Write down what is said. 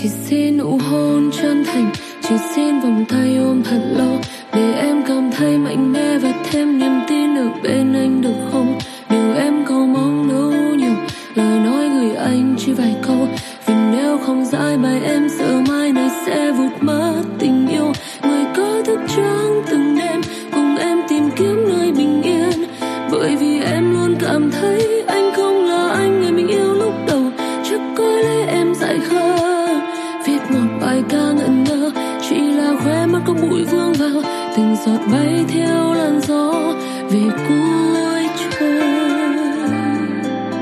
Chỉ xin nụ hôn chân thành, chỉ xin vòng tay ôm thật lâu, để em cảm thấy mạnh mẽ và thêm niềm tin ở bên anh được không? Điều em cầu mong đâu nhiều, lời nói gửi anh chỉ vài câu, vì nếu không giải bài em sợ mai này sẽ vụt mất tình yêu. Người có thức trắng từng đêm cùng em tìm kiếm nơi bình yên, bởi vì em luôn cảm thấy anh không là anh người mình yêu lúc đầu. Chắc có lẽ em dại khờ viết một bài ca ngẩn ngơ, chỉ là khóe mắt có bụi vương vào, từng giọt bay theo làn gió về cuối.